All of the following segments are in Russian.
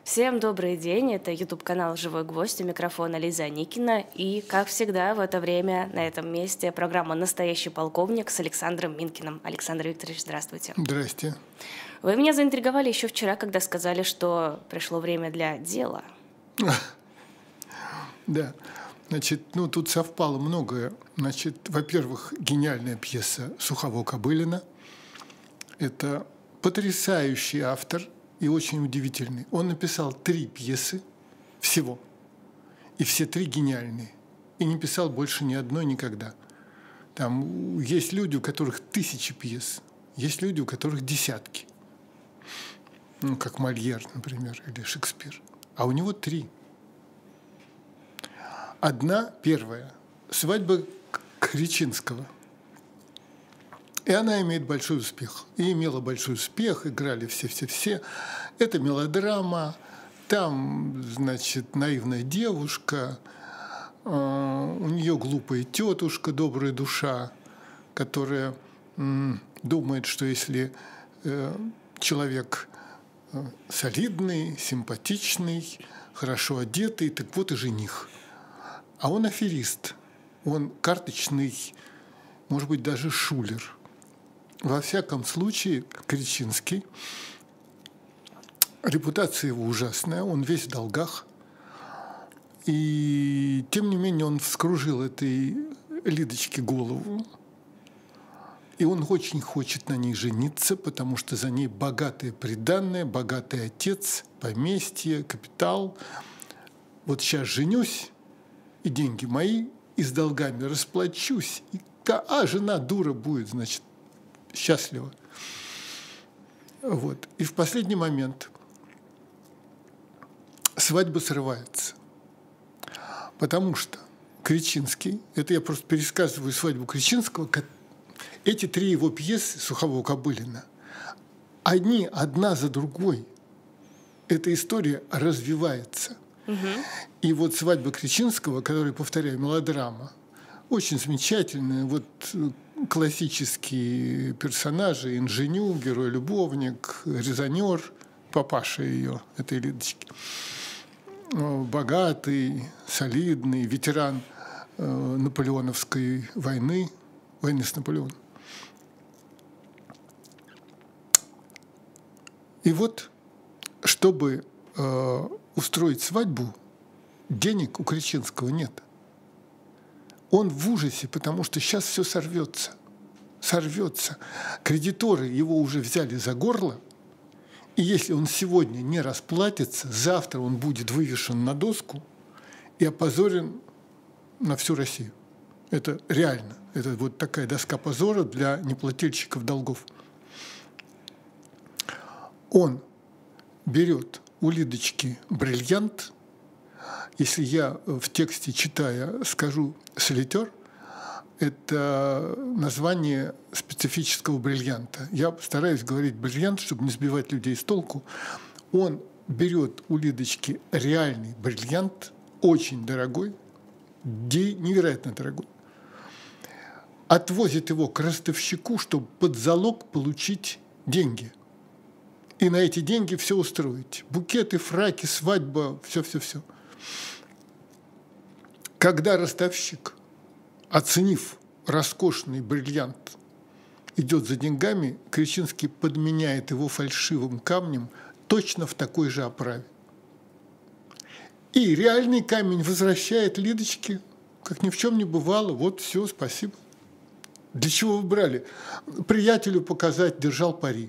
Всем добрый день, это YouTube-канал «Живой гвоздь», у микрофона Лиза Никина. И, как всегда, в это время на этом месте программа «Настоящий полковник» с Александром Минкиным. Александр Викторович, здравствуйте. Здрасте. Вы меня заинтриговали еще вчера, когда сказали, что пришло время для дела. Да, значит, тут совпало многое. Значит, во-первых, гениальная пьеса Сухово-Кобылина. Это потрясающий автор и очень удивительный. Он написал 3 пьесы всего, и все 3 гениальные. И не писал больше ни одной никогда. Там есть люди, у которых 1000 пьес, есть люди, у которых десятки. Как Мольер, например, или Шекспир. А у него 3. Одна, первая, «Свадьба Кречинского». И она имеет большой успех. И имела большой успех, играли все. Это мелодрама, там, значит, наивная девушка, у нее глупая тетушка, добрая душа, которая думает, что если человек солидный, симпатичный, хорошо одетый, так вот и жених. А он аферист, он карточный, может быть, даже шулер. Во всяком случае, Кречинский, репутация его ужасная, он весь в долгах. И тем не менее он вскружил этой Лидочке голову. И он очень хочет на ней жениться, потому что за ней богатое приданное, богатый отец, поместье, капитал. Вот сейчас женюсь, и деньги мои, и с долгами расплачусь. А жена дура будет, значит, счастлива. Вот. И в последний момент свадьба срывается. Потому что Кречинский, это я просто пересказываю свадьбу Кречинского, эти 3 его пьесы Сухово-Кобылина, они одна за другой. Эта история развивается. И вот свадьба Кречинского, которая, повторяю, мелодрама, очень замечательная. Вот классические персонажи: инженю, герой-любовник, резонер, папаша ее, этой Лидочки, богатый, солидный, ветеран наполеоновской войны с Наполеоном. И вот, чтобы устроить свадьбу, денег у Кречинского нет. Он в ужасе, потому что сейчас все сорвется. Кредиторы его уже взяли за горло, и если он сегодня не расплатится, завтра он будет вывешен на доску и опозорен на всю Россию. Это реально. Это вот такая доска позора для неплательщиков долгов. Он берет у Лидочки бриллиант. Если я в тексте, читая, скажу «солитер», это название специфического бриллианта. Я стараюсь говорить бриллиант, чтобы не сбивать людей с толку. Он берет у Лидочки реальный бриллиант, очень дорогой, невероятно дорогой, отвозит его к ростовщику, чтобы под залог получить деньги. И на эти деньги все устроить. Букеты, фраки, свадьба, все. Когда ростовщик, оценив роскошный бриллиант, идет за деньгами, Кречинский подменяет его фальшивым камнем точно в такой же оправе. И реальный камень возвращает Лидочке, как ни в чем не бывало. Вот все, спасибо. Для чего вы брали? Приятелю показать, держал пари.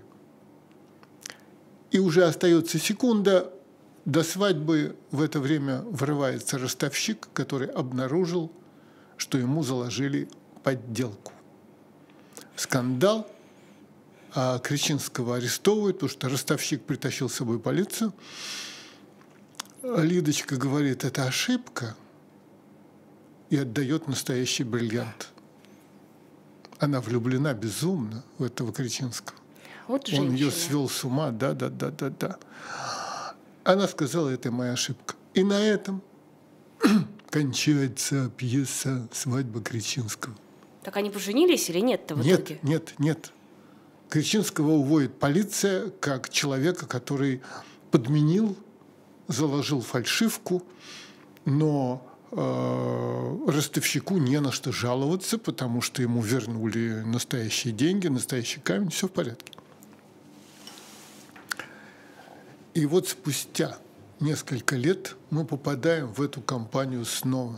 И уже остается секунда. До свадьбы в это время врывается ростовщик, который обнаружил, что ему заложили подделку. Скандал. А Кречинского арестовывают, потому что ростовщик притащил с собой полицию. Лидочка говорит, это ошибка, и отдает настоящий бриллиант. Она влюблена безумно в этого Кречинского. Вот Он ее свел с ума, да. Она сказала, это моя ошибка. И на этом кончается пьеса «Свадьба Кречинского». Так они поженились или нет-то в итоге? Нет. Кречинского уводит полиция как человека, который подменил заложил фальшивку, но ростовщику не на что жаловаться, потому что ему вернули настоящие деньги, настоящий камень, все в порядке. И вот спустя несколько лет мы попадаем в эту компанию снова.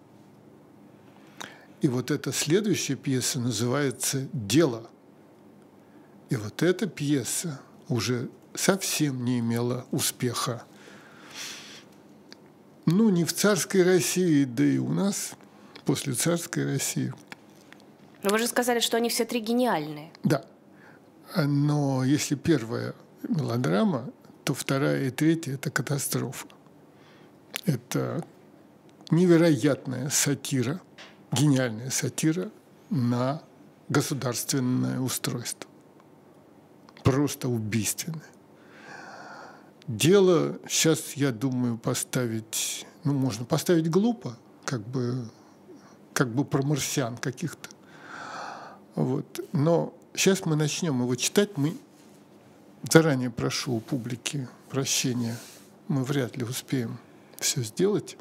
И вот эта следующая пьеса называется «Дело». И вот эта пьеса уже совсем не имела успеха. Ну, не в царской России, да и у нас после царской России. Но вы же сказали, что они все три гениальные. Да. Но если первая мелодрама, то вторая и третья – это катастрофа. Это невероятная сатира, гениальная сатира на государственное устройство. Просто убийственное. Дело сейчас, я думаю, поставить, ну, можно поставить глупо, как бы про марсиан каких-то. Вот. Но сейчас мы начнем его читать. Мы заранее прошу у публики прощения. Мы вряд ли успеем все сделать.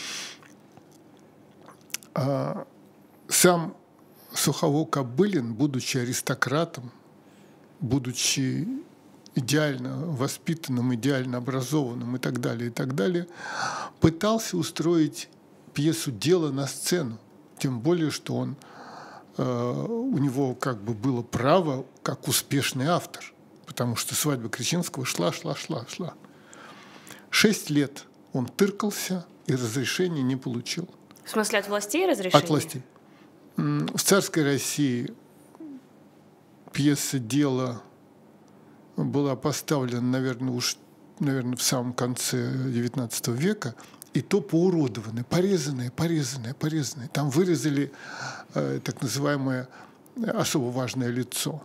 А сам Сухово-Кобылин, будучи аристократом, будучи идеально воспитанным, идеально образованным и так далее, пытался устроить пьесу «Дело» на сцену. Тем более, что у него как бы было право как успешный автор, потому что «Свадьба Креченского» шла. 6 лет он тыркался и разрешения не получил. В смысле, от властей разрешение? От властей. В царской России пьеса «Дело» была поставлена, наверное, в самом конце XIX века, и то поуродованная, порезанная. Там вырезали так называемое особо важное лицо.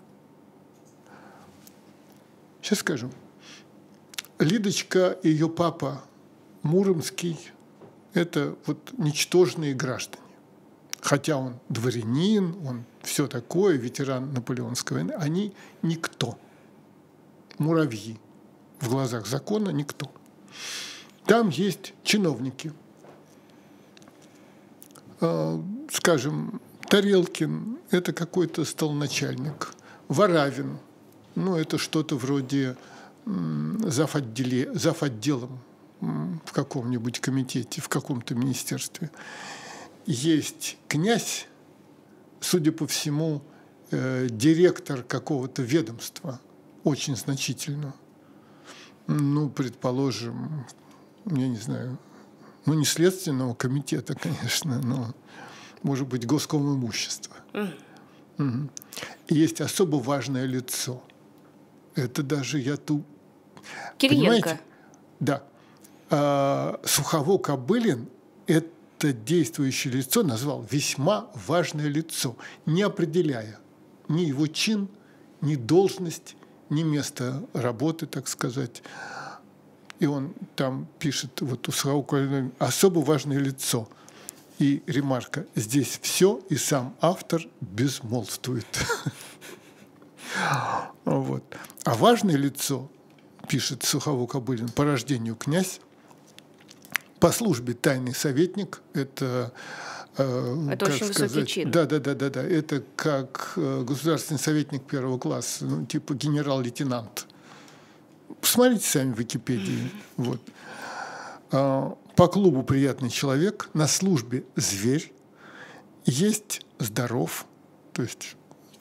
Сейчас скажу. Лидочка и ее папа Муромский – это вот ничтожные граждане. Хотя он дворянин, он все такое, ветеран Наполеонской войны, они никто. Муравьи. В глазах закона никто. Там есть чиновники. Скажем, Тарелкин – это какой-то столоначальник. Варавин – ну, это что-то вроде зав. Отделом в каком-нибудь комитете, в каком-то министерстве. Есть князь, судя по всему, директор какого-то ведомства, очень значительно. Ну, предположим, я не знаю, ну, не следственного комитета, конечно, но, может быть, Госкомимущества. Угу. И есть особо важное лицо. Это даже я тут... Кириенко. Понимаете? Да. Сухово-Кобылин это действующее лицо назвал весьма важное лицо, не определяя ни его чин, ни должность, ни место работы, так сказать. И он там пишет, вот у Сухово-Кобылина особо важное лицо. И ремарка, здесь все, и сам автор безмолвствует. Вот. А важное лицо, пишет Сухово-Кобылин, по рождению князь, по службе тайный советник, это очень высокий чин. Да. Это как государственный советник первого класса, ну, типа генерал-лейтенант. Посмотрите сами в Википедии. Вот. По клубу приятный человек, на службе зверь, есть здоров, то есть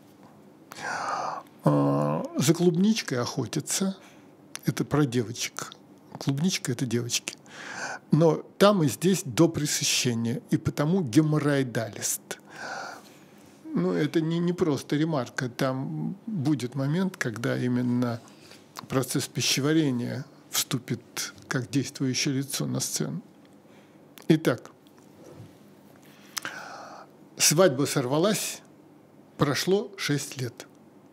за клубничкой охотится. Это про девочек. Клубничка – это девочки. Но там и здесь до пресыщения, и потому геморроидалист. Ну, это не просто ремарка. Там будет момент, когда именно процесс пищеварения вступит как действующее лицо на сцену. Итак, свадьба сорвалась, прошло 6 лет.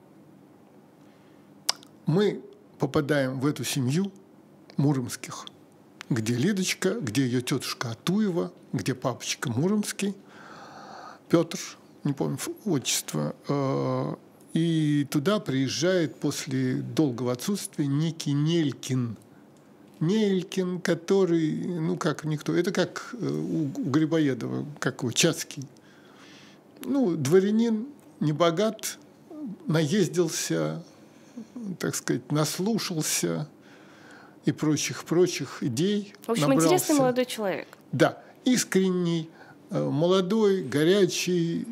Мы попадаем в эту семью Муромских, где Лидочка, где ее тетушка Атуева, где папочка Муромский, Петр, не помню отчество, и туда приезжает после долгого отсутствия некий Нелькин. Нелькин, который, ну как никто, это как у Грибоедова, как у Чацкий. Ну, дворянин, не богат, наездился, так сказать, наслушался и прочих идей. В общем, набрался. Интересный молодой человек. Да, искренний, молодой, горячий,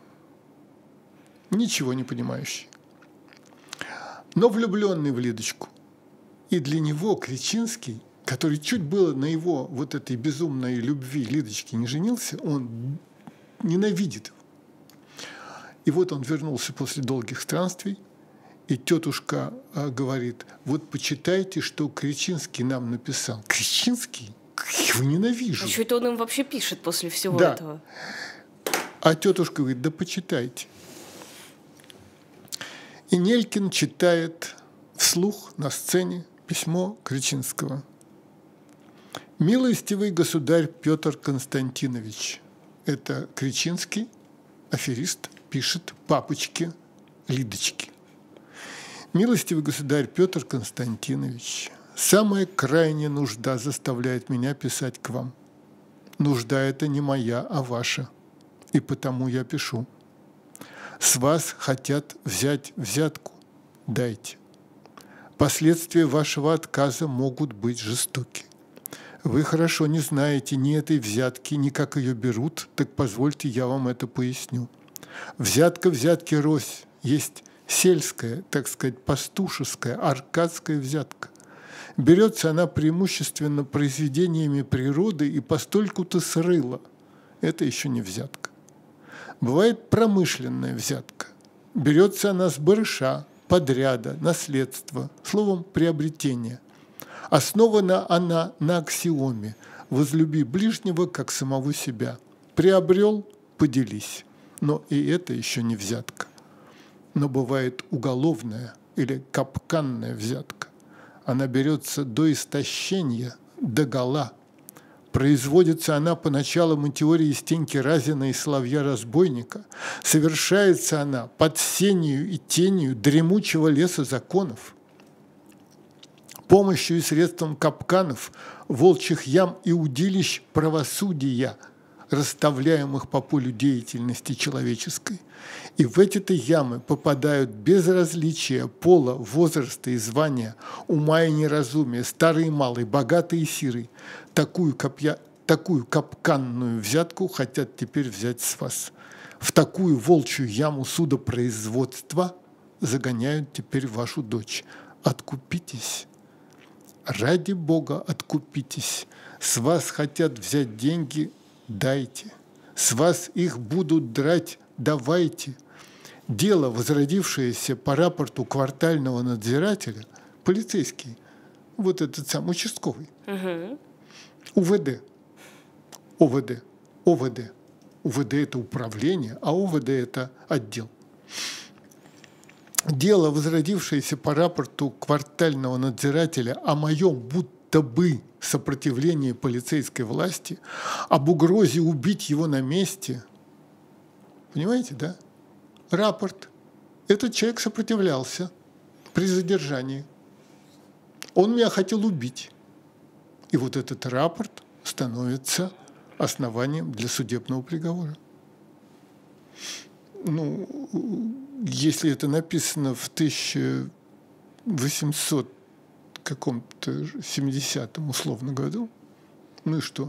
ничего не понимающий. Но влюбленный в Лидочку. И для него Кречинский, который чуть было на его вот этой безумной любви Лидочки не женился, он ненавидит его. И вот он вернулся после долгих странствий, и тетушка говорит: вот почитайте, что Кречинский нам написал. Кречинский? Я его ненавижу. А что это он им вообще пишет после всего да. этого? А тетушка говорит: да почитайте. И Нелькин читает вслух на сцене письмо Кречинского. «Милостивый государь Петр Константинович». Это Кречинский, аферист, пишет папочке Лидочке. «Милостивый государь Петр Константинович, самая крайняя нужда заставляет меня писать к вам. Нужда эта не моя, а ваша, и потому я пишу. С вас хотят взять взятку, дайте. Последствия вашего отказа могут быть жестоки. Вы хорошо не знаете ни этой взятки, ни как ее берут, так позвольте я вам это поясню. Взятка взятки рось, есть сельская, так сказать, пастушеская, аркадская взятка. Берется она преимущественно произведениями природы и постольку-то с рыла. Это еще не взятка. Бывает промышленная взятка. Берется она с барыша, подряда, наследства, словом, приобретения. Основана она на аксиоме «возлюби ближнего, как самого себя». Приобрел – поделись. Но и это еще не взятка. Но бывает уголовная или капканная взятка. Она берется до истощения, догола. Производится она по началам и теории Стеньки Разина и Соловья-разбойника. Совершается она под сенью и тенью дремучего леса законов. Помощью и средством капканов, волчьих ям и удилищ правосудия, расставляемых по полю деятельности человеческой. И в эти-то ямы попадают без различия пола, возраста и звания, ума и неразумия, старый и малый, богатый и сирый. Такую капканную взятку хотят теперь взять с вас. В такую волчью яму судопроизводства загоняют теперь вашу дочь. Откупитесь. Ради Бога, откупитесь. С вас хотят взять деньги, дайте. С вас их будут драть, давайте. Дело, возродившееся по рапорту квартального надзирателя, полицейский, вот этот сам участковый, УВД, ОВД. УВД – это управление, а ОВД – это отдел. Дело, возродившееся по рапорту квартального надзирателя о моем будто бы сопротивлении полицейской власти, об угрозе убить его на месте. Понимаете, да? Рапорт. Этот человек сопротивлялся при задержании. Он меня хотел убить. И вот этот рапорт становится основанием для судебного приговора. Ну, если это написано в 1800 каком-то 70-м условно году, ну и что?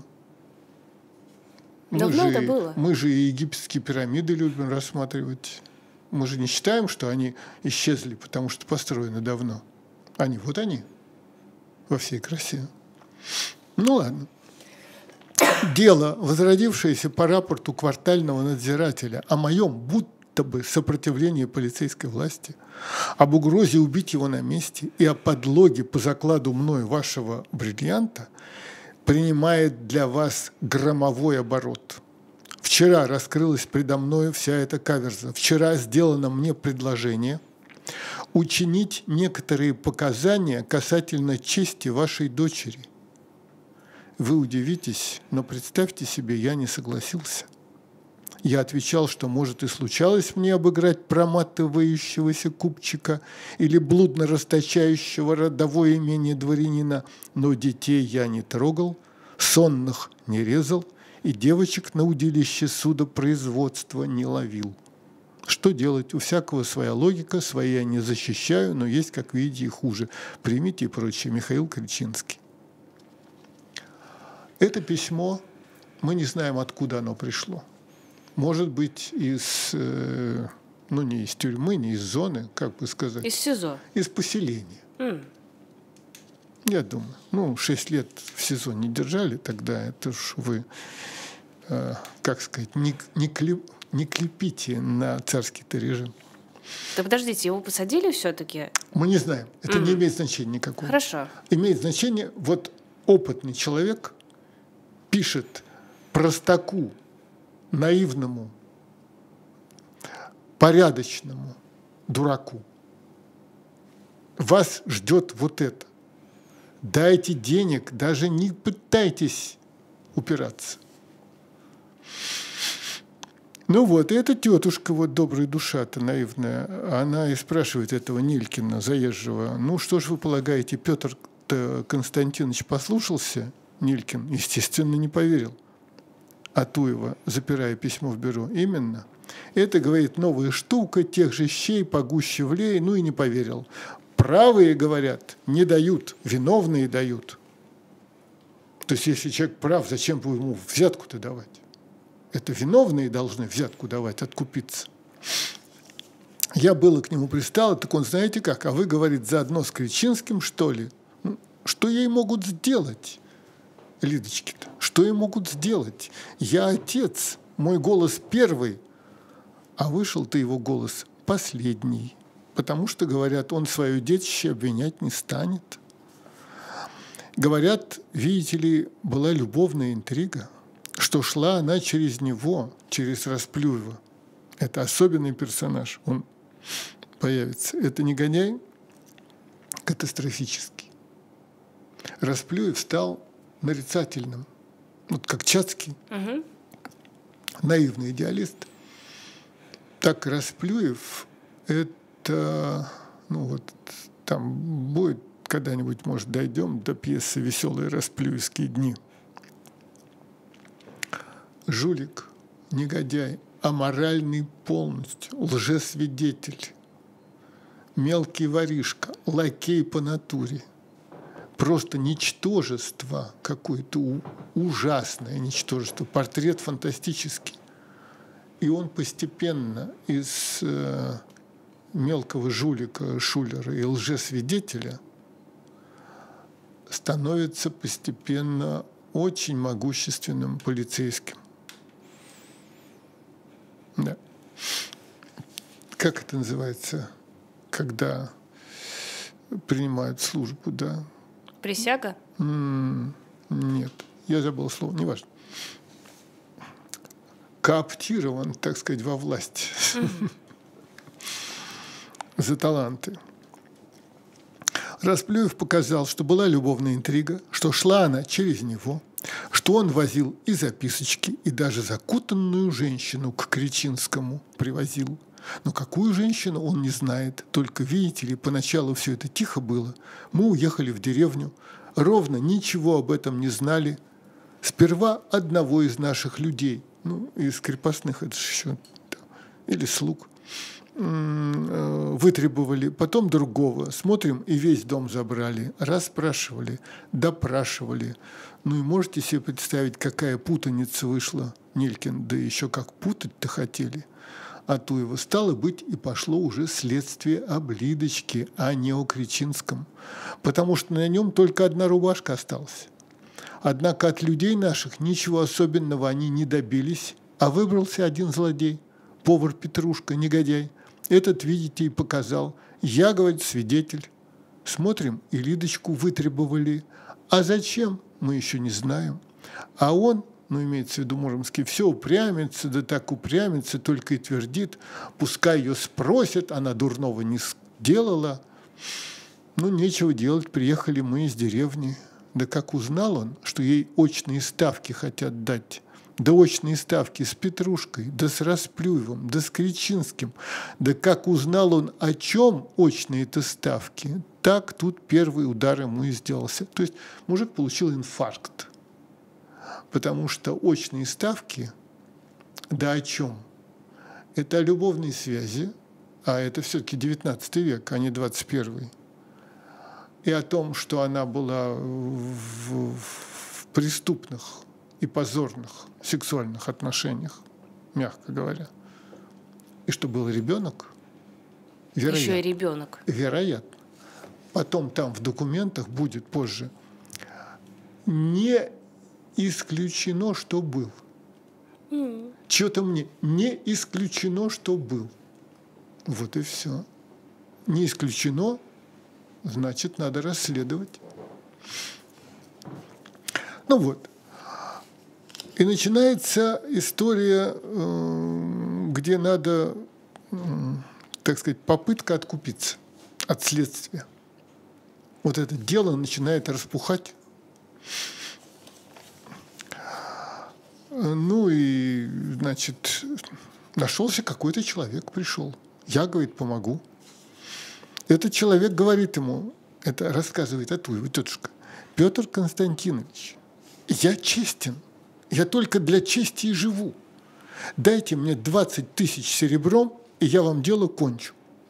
Давно это было. Мы же и египетские пирамиды любим рассматривать. Мы же не считаем, что они исчезли, потому что построены давно. Они во всей красе. Ну ладно. Дело, возродившееся по рапорту квартального надзирателя о моем будто бы сопротивлении полицейской власти, об угрозе убить его на месте и о подлоге по закладу мною вашего бриллианта, принимает для вас громовой оборот. Вчера раскрылась предо мною вся эта каверза. Вчера сделано мне предложение учинить некоторые показания касательно чести вашей дочери. Вы удивитесь, но представьте себе, я не согласился. Я отвечал, что, может, и случалось мне обыграть проматывающегося купчика или блудно расточающего родовое имение дворянина, но детей я не трогал, сонных не резал и девочек на удилище судопроизводства не ловил. Что делать? У всякого своя логика, свои я не защищаю, но есть, как видите, и хуже. Примите и прочее. Михаил Кричинский. Это письмо, мы не знаем, откуда оно пришло. Может быть, из, ну, не из тюрьмы, не из зоны, как бы сказать. Из СИЗО. Из поселения. Я думаю. Ну, 6 лет в СИЗО не держали тогда. Это ж вы, как сказать, не клепите на царский-то режим. Да подождите, его посадили все-таки? Мы не знаем. Это не имеет значения никакого. Хорошо. Имеет значение, вот опытный человек пишет простаку, наивному, порядочному дураку: вас ждет вот это. Дайте денег, даже не пытайтесь упираться. Ну вот, и эта тетушка, вот добрая душа-то наивная, она и спрашивает этого Нилькина, заезжего: ну что ж вы полагаете, Петр Константинович послушался? Нилькин, естественно, не поверил. Атуева, запирая письмо в бюро: именно. Это, говорит, новая штука, тех же щей погуще влей, ну и не поверил. Правые, говорят, не дают, виновные дают. То есть, если человек прав, зачем бы ему взятку-то давать? Это виновные должны взятку давать, откупиться. Я было к нему пристал, так он, знаете как, а вы, говорит, заодно с Кричинским, что ли? Ну, что ей могут сделать, Лидочки-то? Что ей могут сделать? Я отец, мой голос первый, а вышел-то его голос последний. Потому что, говорят, он свое детище обвинять не станет. Говорят, видите ли, была любовная интрига, что шла она через него, через Расплюева. Это особенный персонаж, он появится. Это негодяй катастрофический. Расплюев стал нарицательным, вот как Чацкий, наивный идеалист. Так Расплюев – это, ну вот там будет когда-нибудь, может, дойдем до пьесы «Веселые расплюевские дни». Жулик, негодяй, аморальный полностью, лжесвидетель, мелкий воришка, лакей по натуре. Просто ничтожество какое-то, ужасное ничтожество, портрет фантастический. И он постепенно из мелкого жулика, шулера и лжесвидетеля становится постепенно очень могущественным полицейским. Да. Как это называется, когда принимают службу, да? Присяга? Нет, я забыл слово, неважно. Кооптирован, так сказать, во власть за таланты. Расплюев показал, что была любовная интрига, что шла она через него, что он возил и записочки, и даже закутанную женщину к Кричинскому привозил. Но какую женщину, он не знает. Только, видите ли, поначалу все это тихо было. Мы уехали в деревню, ровно ничего об этом не знали. Сперва одного из наших людей, ну, из крепостных, это же еще, или слуг, вытребовали, потом другого. Смотрим, и весь дом забрали. Расспрашивали, допрашивали. Ну и можете себе представить, какая путаница вышла, Нилькин, да еще как путать-то хотели. Атуева. Стало быть, и пошло уже следствие об Лидочке, а не о Кричинском. Потому что на нем только одна рубашка осталась. Однако от людей наших ничего особенного они не добились, а выбрался один злодей, повар Петрушка, негодяй. Этот, видите, и показал. Я, говорит, свидетель. Смотрим, и Лидочку вытребовали. А зачем, мы еще не знаем. А он, ну, имеется в виду Муромский, все упрямится, да так упрямится, только и твердит, пускай ее спросят, она дурного не сделала. Ну, нечего делать, приехали мы из деревни. Да как узнал он, что ей очные ставки хотят дать да очные ставки с Петрушкой, да с Расплюевым, да с Кричинским. Да как узнал он, о чем очные-то ставки, так тут первый удар ему и сделался. То есть мужик получил инфаркт, потому что очные ставки, да о чем? Это о любовной связи, а это все-таки 19 век, а не 21. И о том, что она была в преступных и позорных сексуальных отношениях, мягко говоря. И что был ребенок, вероятно. Еще и ребенок. Вероятно. Потом там в документах будет позже. Не исключено, что был. Чего-то мне не исключено, что был. Вот и все. Не исключено, значит, надо расследовать. Ну вот. И начинается история, где надо, так сказать, попытка откупиться от следствия. Вот это дело начинает распухать. Ну и, значит, нашелся какой-то человек, пришел. Я, говорит, помогу. Этот человек говорит ему, это рассказывает Атуева тетушка: Петр Константинович, я честен. Я только для чести и живу. Дайте мне 20 тысяч серебром, и я вам дело кончу.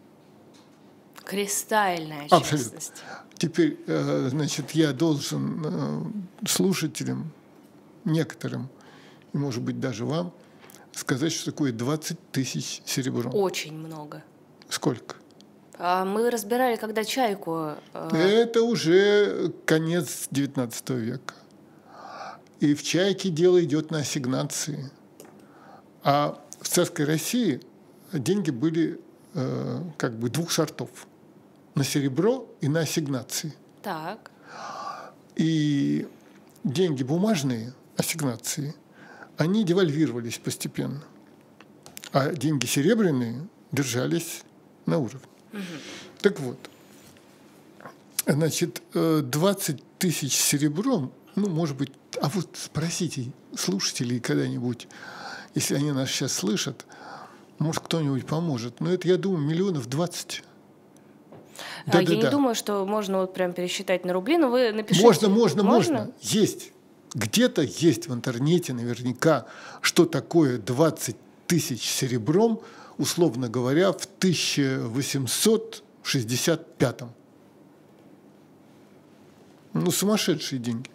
Кристальная Абсолютно. честность. Теперь, значит, я должен слушателям, некоторым, и, может быть, даже вам, сказать, что такое 20 тысяч серебром. Очень много. Сколько? Мы разбирали, когда «Чайку». Это уже конец XIX века. И в «Чайке» дело идет на ассигнации. А в царской России деньги были как бы двух сортов. На серебро и на ассигнации. Так. И деньги бумажные, ассигнации, они девальвировались постепенно. А деньги серебряные держались на уровне. Угу. Так вот, значит, 20 тысяч серебром, ну, может быть, а вот спросите слушателей когда-нибудь, если они нас сейчас слышат, может, кто-нибудь поможет. Но это, я думаю, 20 миллионов. Я не думаю, что можно вот прям пересчитать на рубли, но вы напишите. Можно. Есть. Где-то есть в интернете наверняка, что такое 20 тысяч серебром, условно говоря, в 1865. Ну, сумасшедшие деньги.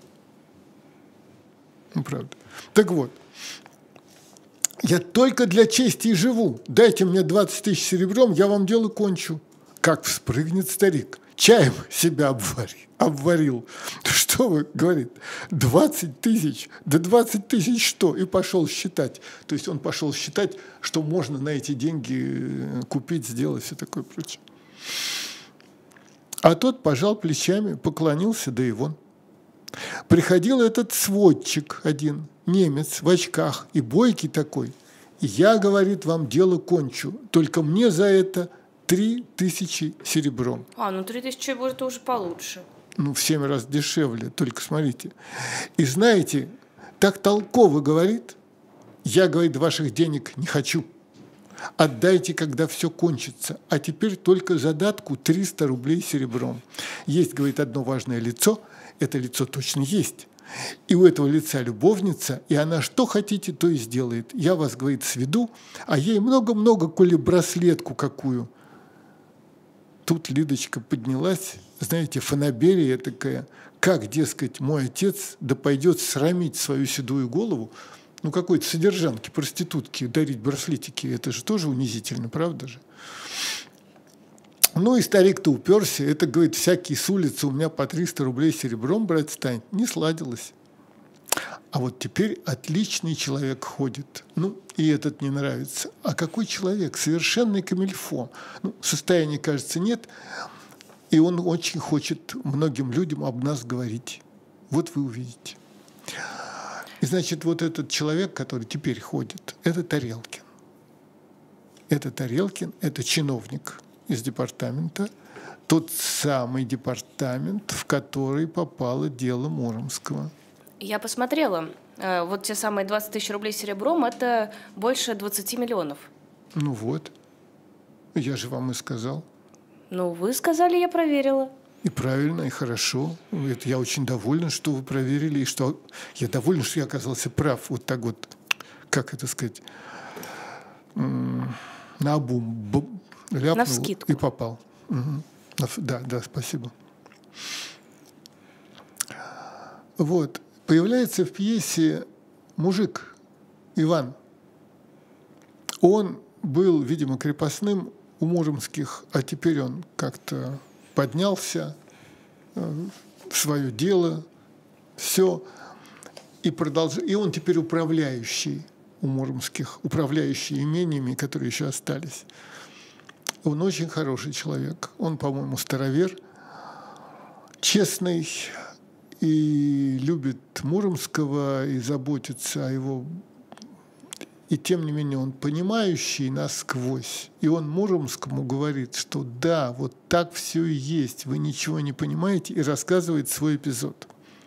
Ну, правда. Так вот, я только для чести и живу. Дайте мне 20 тысяч серебром, я вам дело кончу. Как вспрыгнет старик. Чаем себя обварил. Что вы, говорит, 20 тысяч? Да 20 тысяч что? И пошел считать. То есть он пошел считать, что можно на эти деньги купить, сделать, все такое прочее. А тот пожал плечами, поклонился, да и вон. Приходил этот сводчик один, немец, в очках, и бойкий такой. И я, говорит, вам дело кончу, только мне за это 3000 серебром. 3000 будет уже получше. В 7 раз дешевле, только смотрите. И знаете, так толково говорит, я, говорит, ваших денег не хочу. Отдайте, когда все кончится. А теперь только задатку 300 рублей серебром. Есть, говорит, одно важное лицо, это лицо точно есть. И у этого лица любовница, и она что хотите, то и сделает. Я вас, говорит, сведу, а ей много-много, коли браслетку какую. Тут Лидочка поднялась, знаете, фанаберия такая, как, дескать, мой отец да пойдет срамить свою седую голову, какой-то содержанке, проститутке дарить браслетики, это же тоже унизительно, правда же? И старик-то уперся, это, говорит, всякий с улицы у меня по 300 рублей серебром брать станет. Не сладилось. А вот теперь отличный человек ходит. И этот не нравится. А какой человек? Совершенный камильфо. Состояния, кажется, нет. И он очень хочет многим людям об нас говорить. Вот вы увидите. И, значит, вот этот человек, который теперь ходит, это Тарелкин. Это чиновник из департамента, тот самый департамент, в который попало дело Муромского. Я посмотрела Вот те самые 20 тысяч рублей серебром – это больше 20 миллионов. Ну вот, я же вам и сказал. Ну, вы сказали, я проверила. И правильно, и хорошо. Это я очень доволен, что вы проверили, и что я доволен, что я оказался прав. Вот так вот, как это сказать, наобум ляпнул Навскидку. и попал. Угу. Да, спасибо. Вот. Появляется в пьесе мужик Иван. Он был, видимо, крепостным у муромских, а теперь он как-то поднялся в свое дело, все, и он теперь управляющий у муромских, управляющий имениями, которые еще остались. Он очень хороший человек, он, по-моему, старовер, честный и любит Муромского и заботится о его. И тем не менее он понимающий насквозь. И он Муромскому говорит, что да, вот так все и есть, вы ничего не понимаете, и рассказывает свой эпизод.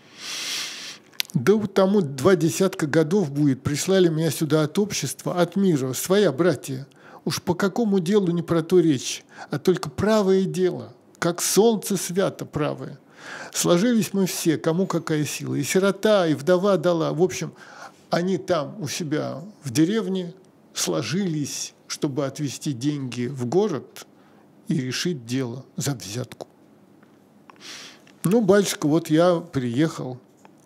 Да вот тому 20 годов будет, прислали меня сюда от общества, от мира, своя братья. Уж по какому делу не про то речь, а только правое дело, как солнце свято правое. Сложились мы все, кому какая сила, и сирота, и вдова дала, в общем, они там у себя в деревне сложились, чтобы отвезти деньги в город и решить дело за взятку. Ну, батюшка, вот я приехал.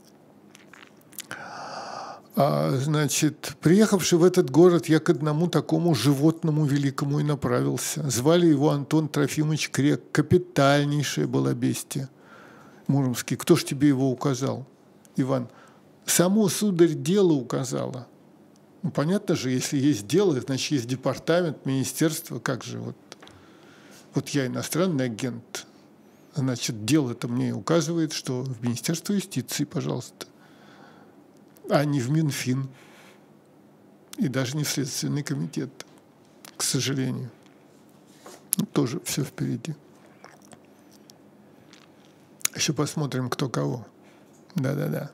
Значит, приехавший в этот город, я к одному такому животному великому и направился. Звали его Антон Трофимович Крек, капитальнейшее было бестие. Муромский, кто ж тебе его указал? Иван, само, сударь, дело указало. Ну, понятно же, если есть дело, значит, есть департамент, министерство, как же вот я иностранный агент, значит, дело-то мне указывает, что в Министерство юстиции, пожалуйста, а не в Минфин и даже не в Следственный комитет, к сожалению. Ну, тоже все впереди. Еще посмотрим, кто кого. Да.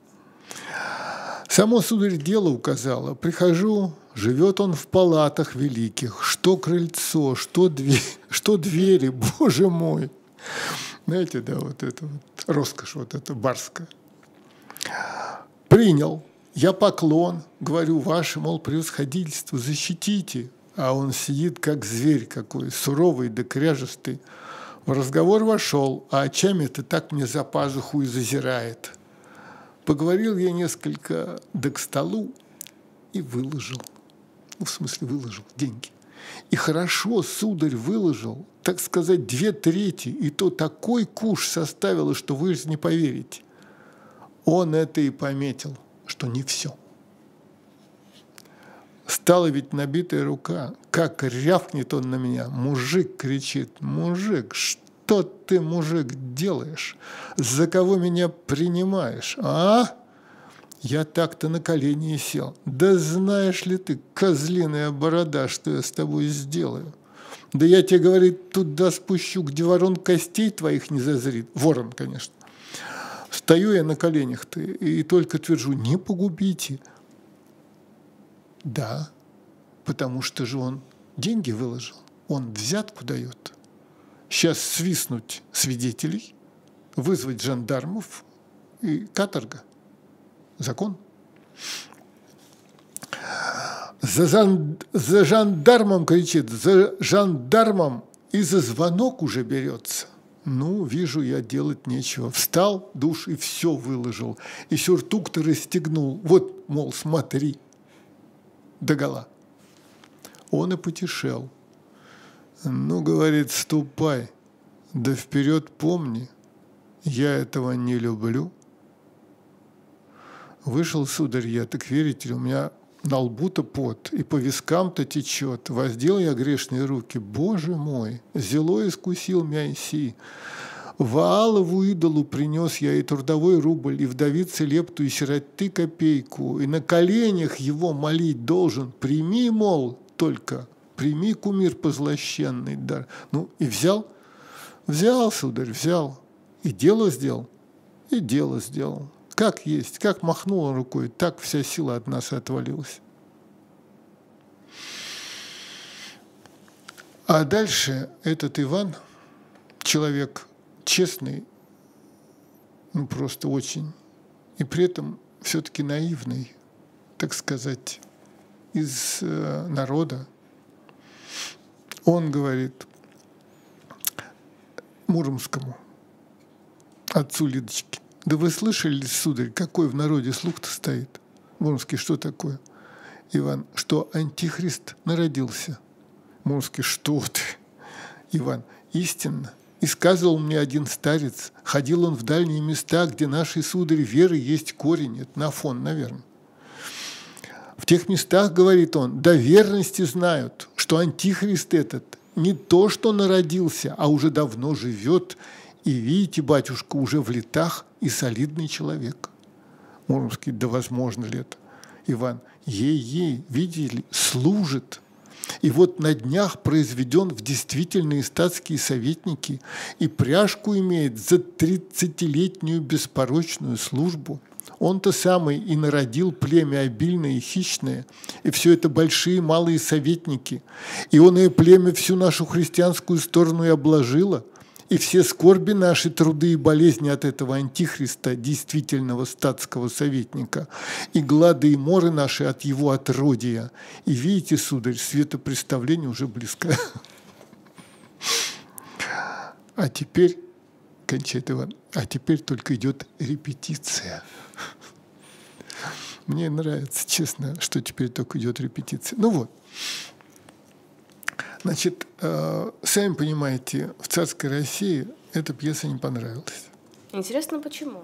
Само, сударь, дело указало. Прихожу, живет он в палатах великих. Что крыльцо, что двери, боже мой. Знаете, да, вот это вот роскошь, вот это барская. Принял. Я поклон, говорю, ваше, мол, превосходительство, защитите. А он сидит, как зверь какой, суровый да кряжестый. В разговор вошел, а очами-то так мне за пазуху и зазирает. Поговорил я несколько, да к столу и выложил. Ну, в смысле, выложил деньги. И хорошо, сударь, выложил, так сказать, 2/3, и то такой куш составило, что вы же не поверите. Он это и пометил, что не все. Стала ведь набитая рука. Как рявкнет он на меня. Мужик кричит. Мужик, что ты, мужик, делаешь? За кого меня принимаешь? А? Я так-то на колени и сел. Да знаешь ли ты, козлиная борода, что я с тобой сделаю? Да я тебе, говорит, туда спущу, где ворон костей твоих не зазрит. Ворон, конечно. Стою я на коленях-то и только твержу, не погубите. Да, потому что же он деньги выложил, он взятку дает. Сейчас свистнуть свидетелей, вызвать жандармов и каторга. Закон. За жандармом кричит, за жандармом и за звонок уже берется. Ну, вижу я, делать нечего. Встал, душ и все выложил. И сюртук-то расстегнул. Вот, мол, смотри. Догола. Он и потешел. Ну, говорит, ступай, да вперед помни, я этого не люблю. Вышел, сударь, я, так верите ли, у меня на лбу-то пот, и по вискам-то течет. Воздел я грешные руки, Боже мой, зело искусил мя иси. Ваалову идолу принес я и трудовой рубль, и вдовице лепту, и сироты копейку, и на коленях его молить должен. Прими, мол, только, прими, кумир позлощенный дар. Ну, и взял, сударь, взял, и дело сделал, как есть, как махнул он рукой, так вся сила от нас и отвалилась. А дальше этот Иван, человек честный, ну просто очень, и при этом все-таки наивный, так сказать, из народа, он говорит Муромскому, отцу Лидочки: да вы слышали, сударь, какой в народе слух-то стоит? Муромский: что такое? Иван: что антихрист народился. Муромский: что ты? Иван: истинно. И сказывал мне один старец, ходил он в дальние места, где нашей, сударь, веры есть корень, это на Афон, наверное. В тех местах, говорит он, до верности знают, что антихрист этот не то, что народился, а уже давно живет. И видите, батюшка, уже в летах и солидный человек. Муромский: да возможно ли это? Иван: ей-ей, видели, служит. И вот на днях произведен в действительные статские советники и пряжку имеет за 30-летнюю беспорочную службу. Он-то самый и народил племя обильное и хищное, и все это большие и малые советники. И он и племя всю нашу христианскую сторону и обложило, и все скорби наши, труды и болезни от этого антихриста, действительного статского советника, и глады и моры наши от его отродия. И видите, сударь, светопреставление уже близко. А теперь, кончает Иван, а теперь только идет репетиция. Мне нравится, честно, что теперь только идет репетиция. Ну вот. Значит, сами понимаете, в царской России эта пьеса не понравилась. Интересно, почему?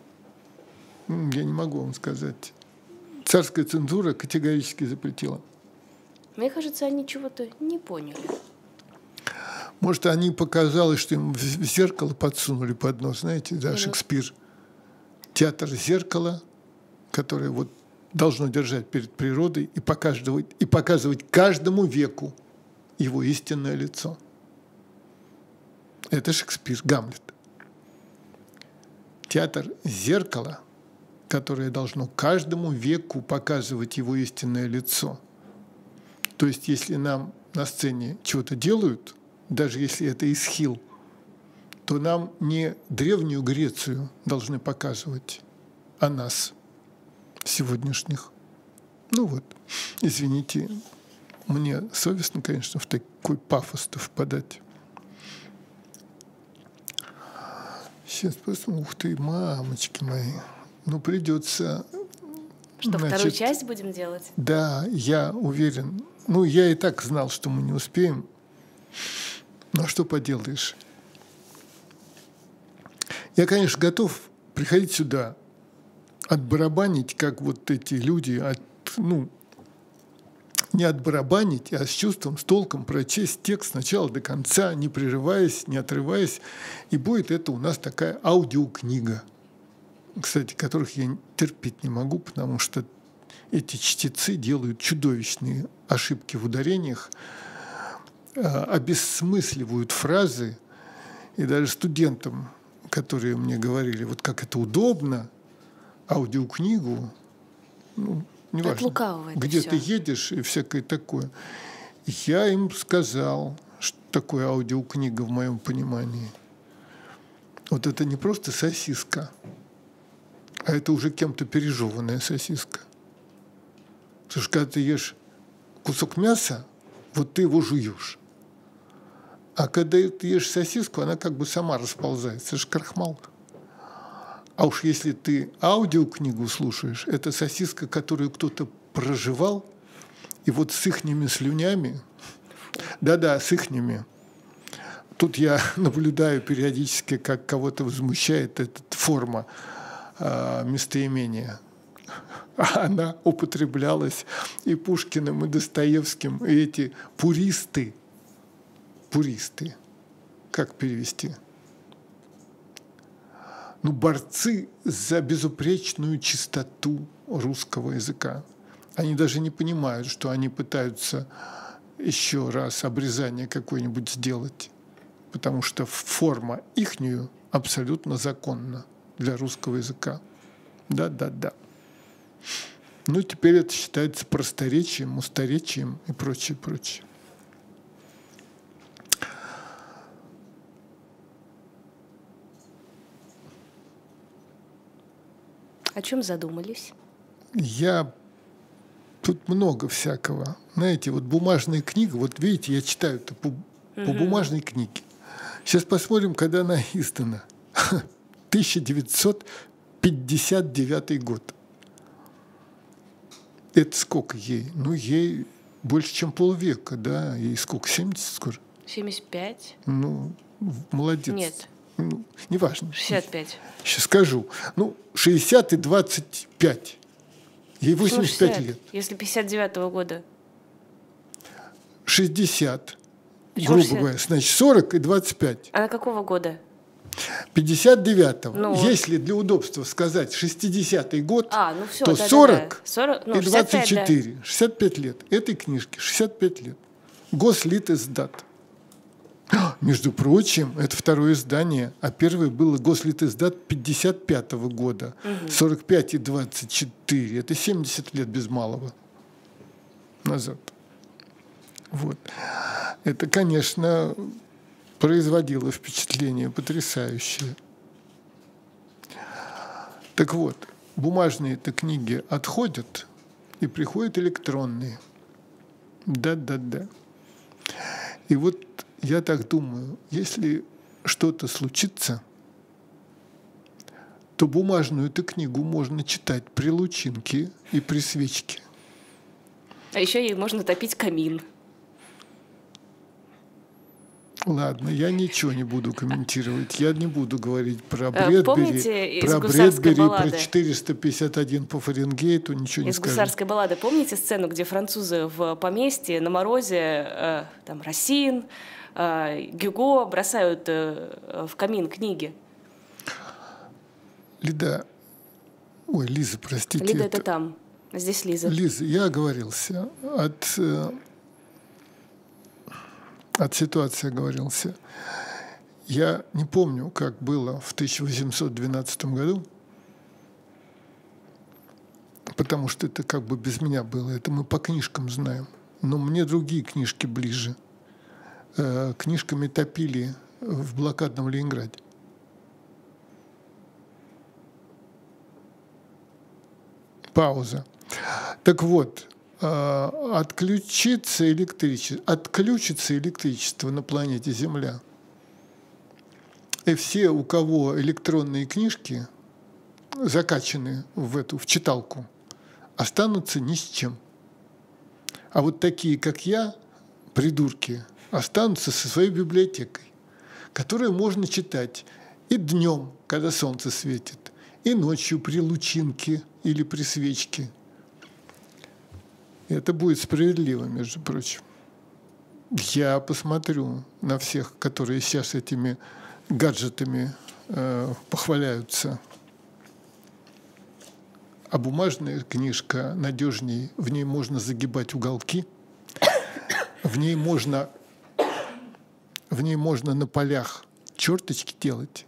Я не могу вам сказать. Царская цензура категорически запретила. Мне кажется, они чего-то не поняли. Может, они показалось, что им в зеркало подсунули под нос, знаете, да, Шекспир. Театр зеркала, которое вот должно держать перед природой и показывать каждому веку его истинное лицо. Это Шекспир, Гамлет. Театр зеркала, которое должно каждому веку показывать его истинное лицо. То есть, если нам на сцене чего-то делают, даже если это Эсхил, то нам не древнюю Грецию должны показывать, а нас, сегодняшних. Ну вот, извините, мне совестно, конечно, в такой пафос-то впадать. Сейчас посмотрим. Ух ты, мамочки мои. Ну, придется... Что, вторую часть будем делать? Да, я уверен. Ну, я и так знал, что мы не успеем. Но что поделаешь? Я, конечно, готов приходить сюда, отбарабанить, как вот эти люди, не отбарабанить, а с чувством, с толком прочесть текст с начала до конца, не прерываясь, не отрываясь. И будет это у нас такая аудиокнига, кстати, которых я терпеть не могу, потому что эти чтецы делают чудовищные ошибки в ударениях, обессмысливают фразы. И даже студентам, которые мне говорили, вот как это удобно, аудиокнигу, неважно, где ты едешь и всякое такое. Я им сказал, что такое аудиокнига в моем понимании. Вот это не просто сосиска, а это уже кем-то пережеванная сосиска. Потому что когда ты ешь кусок мяса, вот ты его жуешь. А когда ты ешь сосиску, она как бы сама расползается. Это же крахмал. А уж если ты аудиокнигу слушаешь, это сосиска, которую кто-то прожевал, и вот с ихними слюнями, да-да, с ихними. Тут я наблюдаю периодически, как кого-то возмущает эта форма местоимения. Она употреблялась и Пушкиным, и Достоевским, и эти пуристы, как перевести? Борцы за безупречную чистоту русского языка. Они даже не понимают, что они пытаются еще раз обрезание какое-нибудь сделать, потому что форма ихнюю абсолютно законна для русского языка. Да. Ну, теперь это считается просторечием, устаречием и прочее. О чем задумались? Тут много всякого. Знаете, вот бумажная книга, вот видите, я читаю это по бумажной книге. Сейчас посмотрим, когда она издана. 1959 год. Это сколько ей? Ну, ей больше, чем полвека, да? Ей сколько? 70 скоро? 75? Ну, молодец. Нет. Ну, неважно. 65. Сейчас скажу. Ну, 60 и 25. Ей 85 60, лет. Если 59-го года. 60. Почему Грубо 60? говоря. Значит, 40 и 25. Она какого года? 59-го. Ну, Если для удобства сказать 60-й год, ну все, то да, 40, 40 и 24. 65 лет. Этой книжке 65 лет. Гослитиздат. Между прочим, это второе издание, а первое было Гослитиздат 55-го года. 45 и 24. Это 70 лет без малого назад. Вот. Это, конечно, производило впечатление потрясающее. Так вот, бумажные-то книги отходят, и приходят электронные. Да. И вот я так думаю, если что-то случится, то бумажную-то книгу можно читать при лучинке и при свечке. А еще ей можно топить камин. Ладно, я ничего не буду комментировать. Я не буду говорить про Брэдбери, помните из гусарской баллады? про 451 по Фаренгейту, ничего не Из скажу. гусарской баллады помните сцену, где французы в поместье на морозе, там Рассин, Гюго бросают в камин книги? Лиза, простите. Лида это там, а здесь Лиза. Лиза, я оговорился. От ситуации оговорился. Я не помню, как было в 1812 году, потому что это как бы без меня было. Это мы по книжкам знаем. Но мне другие книжки ближе. Книжками топили в блокадном Ленинграде. Пауза. Так вот, отключится электричество на планете Земля. И все, у кого электронные книжки закачаны в читалку, останутся ни с чем. А вот такие, как я, придурки, останутся со своей библиотекой, которую можно читать и днем, когда солнце светит, и ночью при лучинке или при свечке. Это будет справедливо, между прочим. Я посмотрю на всех, которые сейчас этими гаджетами похваляются. А бумажная книжка надежнее, в ней можно загибать уголки, в ней можно на полях черточки делать.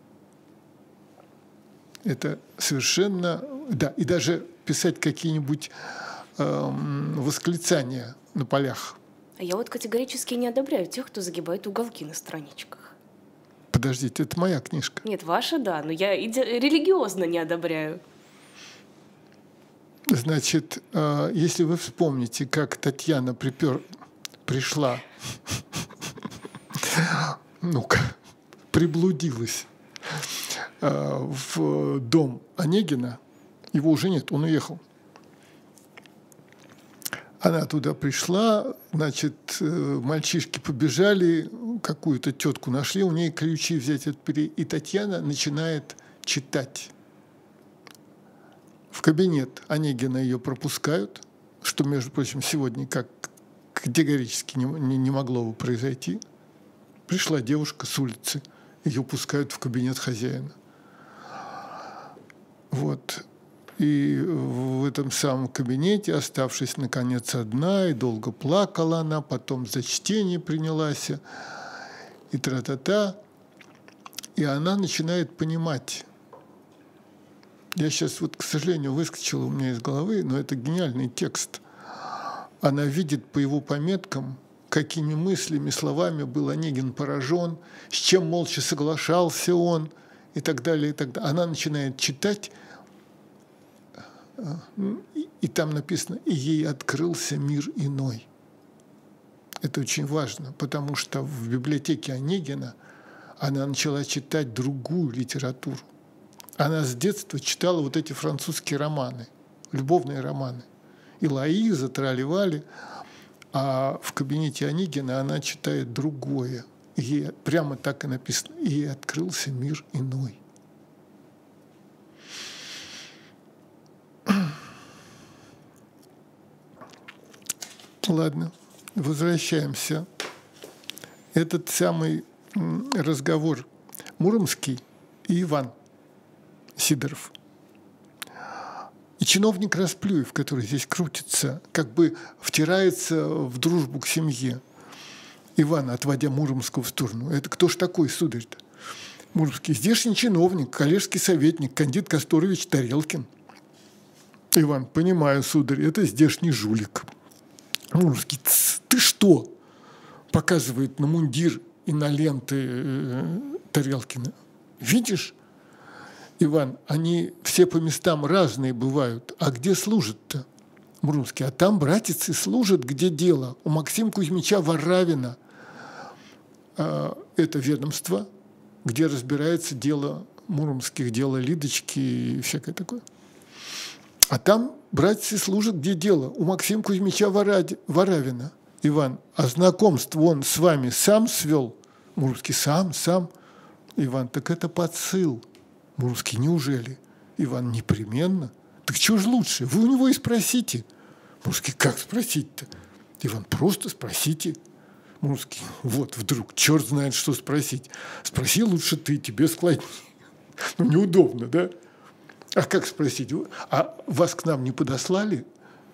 Это совершенно... Да, и даже писать какие-нибудь восклицания на полях. А я вот категорически не одобряю тех, кто загибает уголки на страничках. Подождите, это моя книжка. Нет, ваша, да, но я религиозно не одобряю. Значит, если вы вспомните, как Татьяна пришла, приблудилась в дом Онегина, его уже нет, он уехал. Она туда пришла, значит, мальчишки побежали, какую-то тетку нашли, у нее ключи взять от двери, и Татьяна начинает читать. В кабинет Онегина ее пропускают, что, между прочим, сегодня как категорически не могло бы произойти. Пришла девушка с улицы, ее пускают в кабинет хозяина. Вот. И в этом самом кабинете, оставшись, наконец, одна, и долго плакала она, потом за чтение принялась, и тра-та-та. И она начинает понимать, Я сейчас, вот, к сожалению, выскочил у меня из головы, но это гениальный текст. Она видит по его пометкам, какими мыслями, словами был Онегин поражен, с чем молча соглашался он, и так далее, и так далее. Она начинает читать, и там написано: «И ей открылся мир иной». Это очень важно, потому что в библиотеке Онегина она начала читать другую литературу. Она с детства читала вот эти французские романы, любовные романы. И Лоиза, Трали-Вали. А в кабинете Онегина она читает другое. Ей прямо так и написано: «И ей открылся мир иной». Ладно, возвращаемся. Этот самый разговор Муромский и Иван Сидоров. И чиновник Расплюев, который здесь крутится, как бы втирается в дружбу к семье. Иван, отводя Муромского в сторону: «Это кто ж такой, сударь-то?» Муромский: «Здешний чиновник, коллежский советник, кандид Касторович Тарелкин». Иван: «Понимаю, сударь, это здешний жулик». Муромский: «Ты что?» Показывает на мундир и на ленты Тарелкина. «Видишь, Иван, они все по местам разные бывают. А где служат-то?» Муромский: «А там, братицы, служат, где дело. У Максима Кузьмича Варавина это ведомство, где разбирается дело Муромских, дело Лидочки и всякое такое. А там, братицы, служат, где дело. У Максима Кузьмича Варавина». Иван: «А знакомство он с вами сам свел?» Муромский: «Сам. Иван: «Так это подсыл». Муромский: «Неужели?» Иван: «Непременно. Так чего ж лучше? Вы у него и спросите». Муромский: «Как спросить-то?» Иван: «Просто спросите». Муромский: «Вот вдруг, черт знает, что спросить. Спроси лучше ты, тебе складнее». Ну, неудобно, да? А как спросить? А вас к нам не подослали?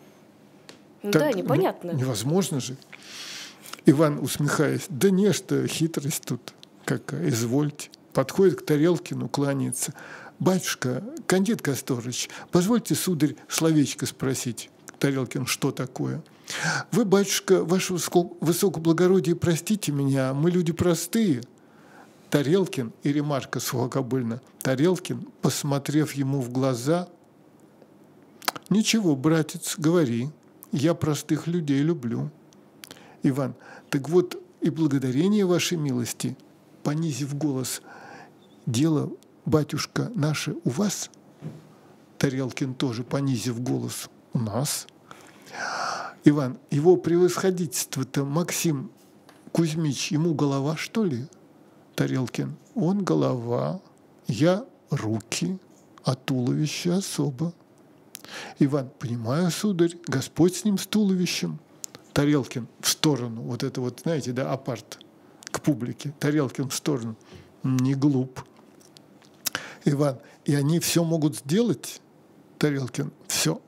Да, непонятно. Невозможно же. Иван, усмехаясь: «Да нечто, хитрость тут какая, извольте». Подходит к Тарелкину, кланяется: «Батюшка, кандид Касторович, позвольте, сударь, словечко спросить». Тарелкин: «Что такое?» «Вы, батюшка, ваше высокоблагородие, простите меня, мы люди простые». Тарелкин и ремарка сухокобыльна. Тарелкин, посмотрев ему в глаза: «Ничего, братец, говори, я простых людей люблю». Иван: «Так вот и благодарение вашей милости», понизив голос: «Дело, батюшка, наше у вас?» Тарелкин тоже, понизив голос: «У нас». Иван: «Его превосходительство-то Максим Кузьмич, ему голова, что ли?» Тарелкин: «Он голова, я руки, а туловище особо». Иван: «Понимаю, сударь, Господь с ним, с туловищем». Тарелкин в сторону, вот это вот, знаете, да, апарт к публике. Тарелкин в сторону: «Не глуп». Иван: «И они все могут сделать?» Тарелкин: «Все».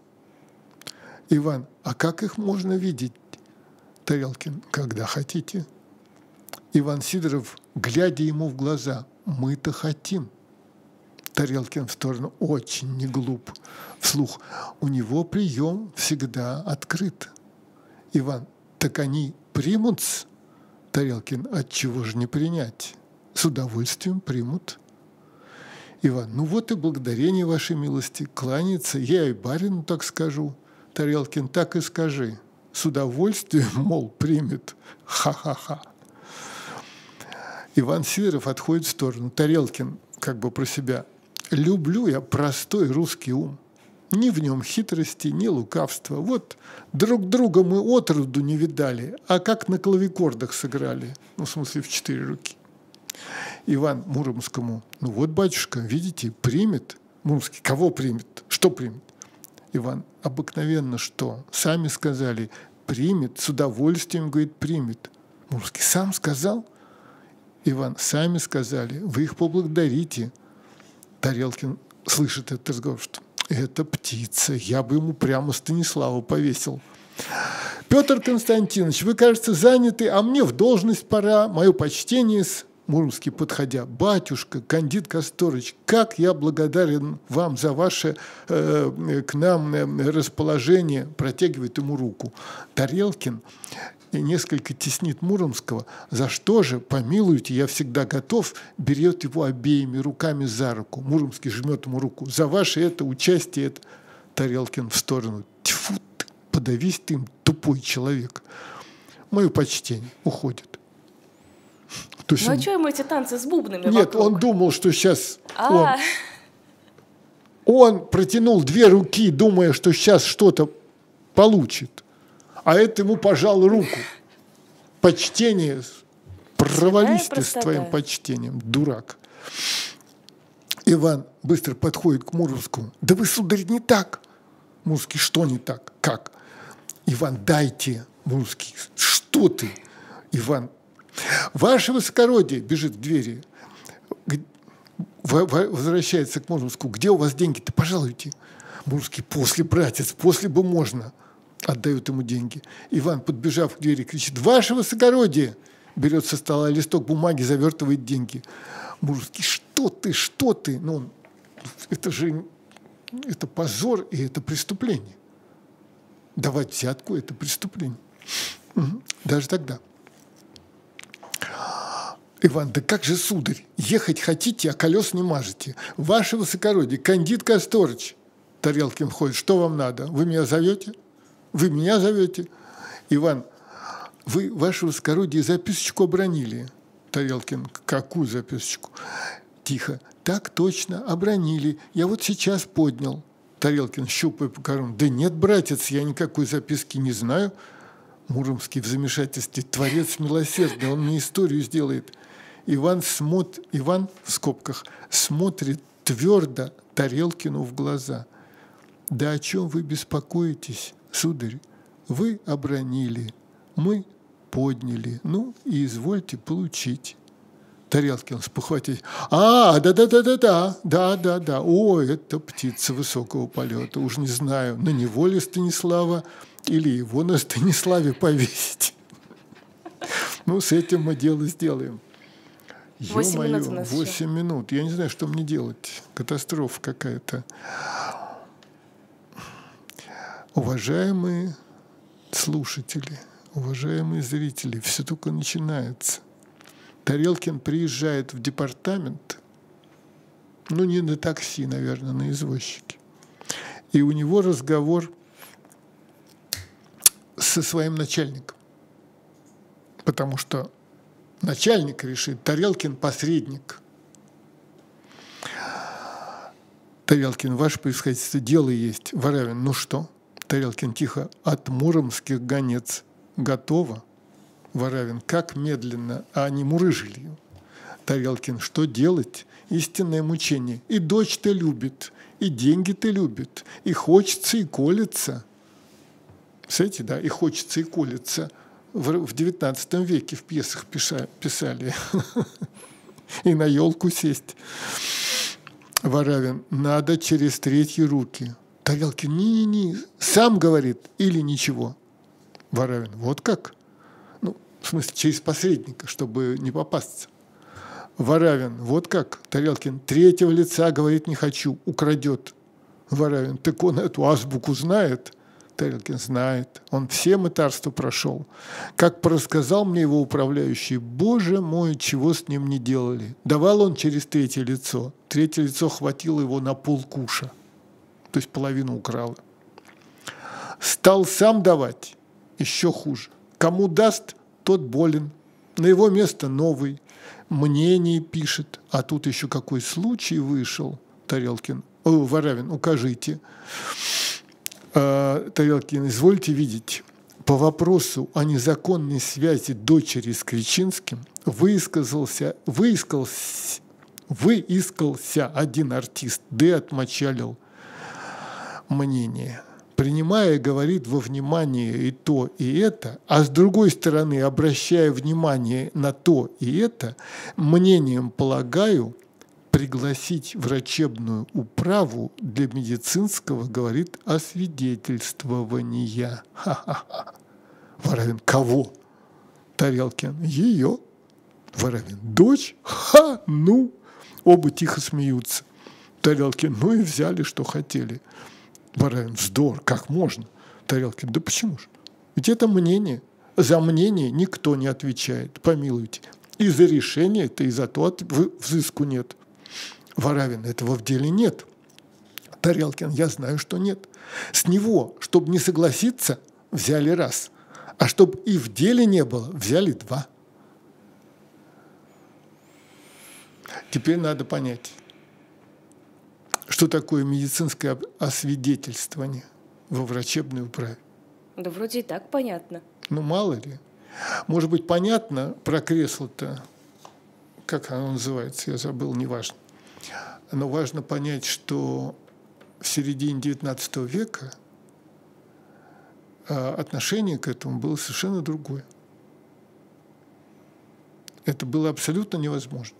Иван: «А как их можно видеть?» Тарелкин: «Когда хотите». Иван Сидоров, глядя ему в глаза: «Мы-то хотим». Тарелкин в сторону: «Очень не глуп». Вслух: «У него прием всегда открыт». Иван: «Так они примут-с?» Тарелкин: «Отчего же не принять? С удовольствием примут». Иван: «Ну вот и благодарение вашей милости. Кланяется, я и барину так скажу». Тарелкин: «Так и скажи. С удовольствием, мол, примет. Ха-ха-ха». Иван Сидоров отходит в сторону. Тарелкин как бы про себя: «Люблю я простой русский ум. Ни в нем хитрости, ни лукавства. Вот друг друга мы отроду не видали, а как на клавикордах сыграли». Ну, в смысле, в 4 руки. Иван Муромскому: «Ну вот, батюшка, видите, примет». Муромский: «Кого примет? Что примет?» Иван: «Обыкновенно что? Сами сказали, примет, с удовольствием, говорит, примет». Муромский: «Сам сказал?» Иван: «Сами сказали, вы их поблагодарите». Тарелкин слышит этот разговор, что это птица, я бы ему прямо Станиславу повесил. «Петр Константинович, вы, кажется, заняты, а мне в должность пора, мое почтение». Муромский, подходя: «Батюшка, кандид Касторыч, как я благодарен вам за ваше к нам расположение», протягивает ему руку. Тарелкин и несколько теснит Муромского: «За что же, помилуйте, я всегда готов», берет его обеими руками за руку. Муромский жмет ему руку: «За ваше это участие». Это Тарелкин в сторону: «Тьфу ты, подавись ты им, тупой человек». «Мое почтение», уходит. То есть ну а что ему эти танцы с бубнами Нет, вокруг? он думал, что сейчас он протянул две руки, думая, что сейчас что-то получит. А это ему пожал руку. Почтение. Провались ты с твоим почтением, дурак. Иван быстро подходит к Муромскому: «Да вы, сударь, не так». Муромский: «Что не так? Как?» Иван: «Дайте». Муромский: «Что ты?» Иван: «Ваше высокородие», бежит к двери, возвращается к Муромскому: «Где у вас деньги-то? Пожалуйте». Муромский: «После, братец, после бы можно». Отдает ему деньги. Иван, подбежав к двери, кричит: «Ваше высокородие!» Берет со стола листок бумаги, завертывает деньги. Муромский: «Что ты, что ты?» Ну, это же это позор и это преступление. Давать взятку – это преступление. Даже тогда. Иван: «Да как же, сударь, ехать хотите, а колес не мажете. Ваше высокородие, кандид Касторыч». Тарелкин входит: «Что вам надо? Вы меня зовете? Вы меня зовете?» Иван: «Вы, ваше высокородие, записочку обронили». Тарелкин: «Какую записочку?» Тихо: «Так точно, обронили. Я вот сейчас поднял». Тарелкин, щупая по карману: «Да нет, братец, я никакой записки не знаю». Муромский в замешательстве: «Творец милосердный, он мне историю сделает». Иван в скобках смотрит твердо Тарелкину в глаза: «Да о чем вы беспокоитесь, сударь? Вы обронили, мы подняли, ну и извольте получить». Тарелкин спохватить: да, о, это птица высокого полета, уж не знаю, на него ли Станислава или его на Станиславе повесить. Ну, с этим мы дело сделаем». 8 минут у нас 8 минут. Я не знаю, что мне делать. Катастрофа какая-то. Уважаемые слушатели, уважаемые зрители, все только начинается. Тарелкин приезжает в департамент, ну, не на такси, наверное, на извозчике. И у него разговор со своим начальником. Потому что начальник решит, Тарелкин посредник. Тарелкин: «Ваше превосходительство, дело есть». Воравин: «Ну что?» Тарелкин тихо: «От муромских гонец. Готово». Воравин: «Как медленно, а они мурыжили». Тарелкин: «Что делать? Истинное мучение. И дочь-то любит, и деньги-то любит, и хочется, и колется». Знаете, да, и хочется, и колется. В XIX веке в пьесах писали. И на елку сесть. Воравин: «Надо через третьи руки». Тарелкин: «Не, сам говорит или ничего». Воравин: «Вот как?» Ну, в смысле, через посредника, чтобы не попасться. Воравин: «Вот как?» Тарелкин: «Третьего лица, говорит, не хочу, украдет». Воравин: «Так он эту азбуку знает?» Тарелкин: «Знает. Он все мытарства прошел. Как порассказал мне его управляющий, боже мой, чего с ним не делали. Давал он через третье лицо. Третье лицо хватило его на полкуша. То есть половину украло. Стал сам давать, еще хуже. Кому даст, тот болен. На его место новый. Мнение пишет. А тут еще какой случай вышел». Тарелкин: Воравин: «Укажите». Тарелкин: «Извольте видеть, по вопросу о незаконной связи дочери с Кричинским выискался один артист, да отмочалил мнение. Принимая, говорит, во внимание и то, и это, а с другой стороны, обращая внимание на то и это, мнением полагаю пригласить врачебную управу для медицинского, говорит, освидетельствования». Ха-ха-ха. Воравин: «Кого?» Тарелкин: «Ее. Воровин: дочь? Ха, ну! Оба тихо смеются. Тарелкин: ну и взяли, что хотели. Воровин: вздор, как можно? Тарелкин: да почему же? Ведь это мнение. За мнение никто не отвечает, помилуйте. И за решение-то, и за то взыску нет. Воровин: этого в деле нет. Тарелкин: я знаю, что нет. С него, чтобы не согласиться, взяли раз. А чтобы и в деле не было, взяли два. Теперь надо понять, что такое медицинское освидетельствование во врачебной управе. Да вроде и так понятно. Ну, мало ли. Может быть, понятно про кресло-то, как оно называется, я забыл, неважно. Но важно понять, что в середине XIX века отношение к этому было совершенно другое. Это было абсолютно невозможно.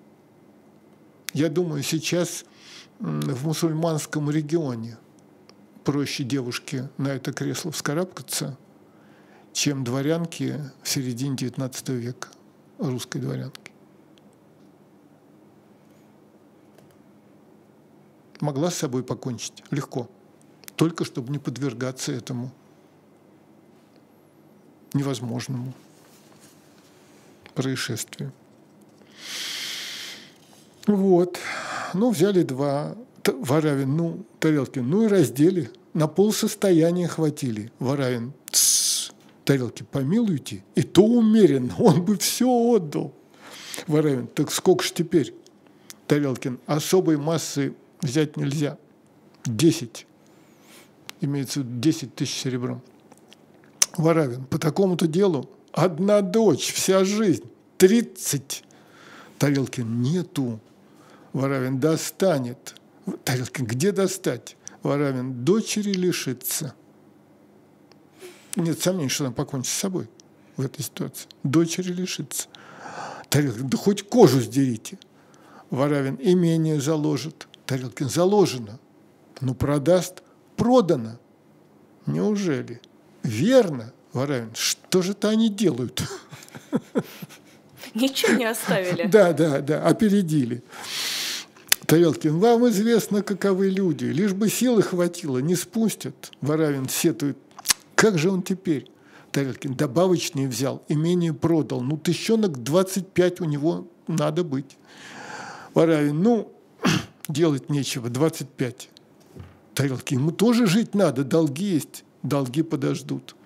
Я думаю, сейчас в мусульманском регионе проще девушке на это кресло вскарабкаться, чем дворянки в середине XIX века, русской дворянки. Могла с собой покончить легко, только чтобы не подвергаться этому невозможному происшествию. Вот. Ну, взяли два. Воровин: ну, Тарелкин: ну и раздели. На полсостояния хватили. Воровин: тссс. Тарелкин: помилуйте, и то умеренно, он бы все отдал. Воровин: так сколько ж теперь? Тарелкин: особой массы взять нельзя. 10. Имеется в виду 10 тысяч серебром. Воровин: по такому-то делу одна дочь, вся жизнь. 30. Тарелкин: нету. Воровин: достанет. Тарелкин: где достать? Воровин: дочери лишится. Нет сомнений, что она покончит с собой в этой ситуации. Дочери лишится. Тарелкин: да хоть кожу сдерите. Воровин: имение заложит. Тарелкин: заложено. Ну, продаст. Продано. Неужели? Верно. Воровин: что же-то они делают? Ничего не оставили. Да, опередили. Тарелкин: вам известно, каковы люди. Лишь бы силы хватило, не спустят. Воровин сетует: как же он теперь? Тарелкин: добавочные взял, имение продал. Ну, тыщенок 25 у него надо быть. Воровин: ну, делать нечего, 25. Тарелкин: ему тоже жить надо, долги есть, долги подождут.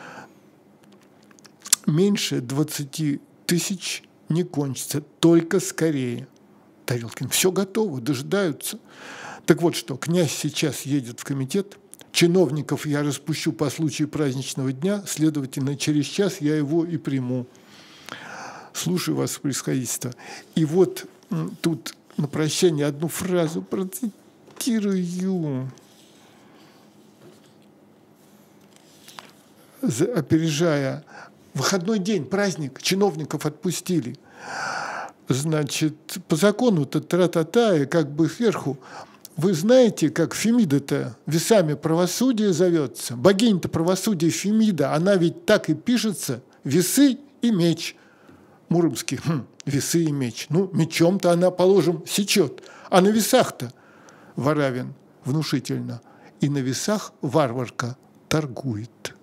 Меньше 20 тысяч не кончится, только скорее. Тарелкин: все готово, дожидаются. Так вот что, князь сейчас едет в комитет, чиновников я распущу по случаю праздничного дня, следовательно, через час я его и приму. Слушаю вас, происходительство. И вот тут на прощание одну фразу процитирую, опережая. Выходной день, праздник, чиновников отпустили. Значит, по закону-то тра-та-та, и как бы сверху. Вы знаете, как Фемида-то весами правосудия зовется? Богиня-то правосудия Фемида, она ведь так и пишется: весы и меч. Муромский: весы и меч. Ну, мечом-то она, положим, сечет. А на весах-то? Воровин внушительно: и на весах варварка торгует.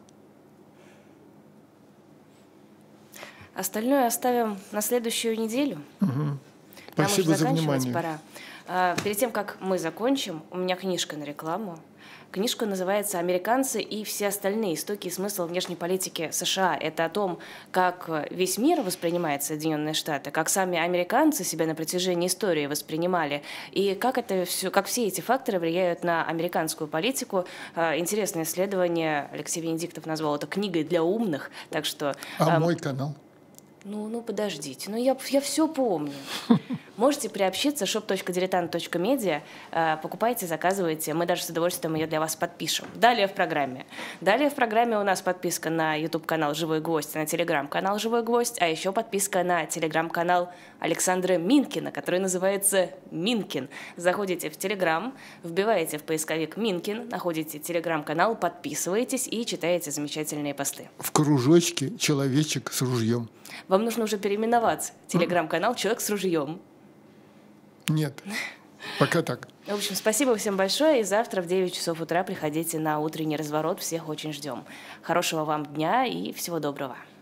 Остальное оставим на следующую неделю. Угу. Спасибо за внимание. Пора. Перед тем, как мы закончим, у меня книжка на рекламу. Книжка называется «Американцы и все остальные. Истоки и смысл внешней политики США». Это о том, как весь мир воспринимает Соединенные Штаты, как сами американцы себя на протяжении истории воспринимали, и как все эти факторы влияют на американскую политику. Интересное исследование. Алексей Венедиктов назвал это книгой для умных. Так что, мой канал? Ну, подождите, я все помню. Можете приобщиться, shop.diletant.media, покупайте, заказывайте, мы даже с удовольствием ее для вас подпишем. Далее в программе у нас подписка на YouTube-канал «Живой гвоздь», на Telegram-канал «Живой гвоздь», а еще подписка на Telegram-канал Александра Минкина, который называется «Минкин». Заходите в Telegram, вбиваете в поисковик «Минкин», находите Telegram-канал, подписываетесь и читаете замечательные посты. В кружочке человечек с ружьем. Вам нужно уже переименоваться. Телеграм-канал «Человек с ружьем». Нет, пока так. В общем, спасибо всем большое. И завтра в 9 часов утра приходите на утренний разворот. Всех очень ждем. Хорошего вам дня и всего доброго.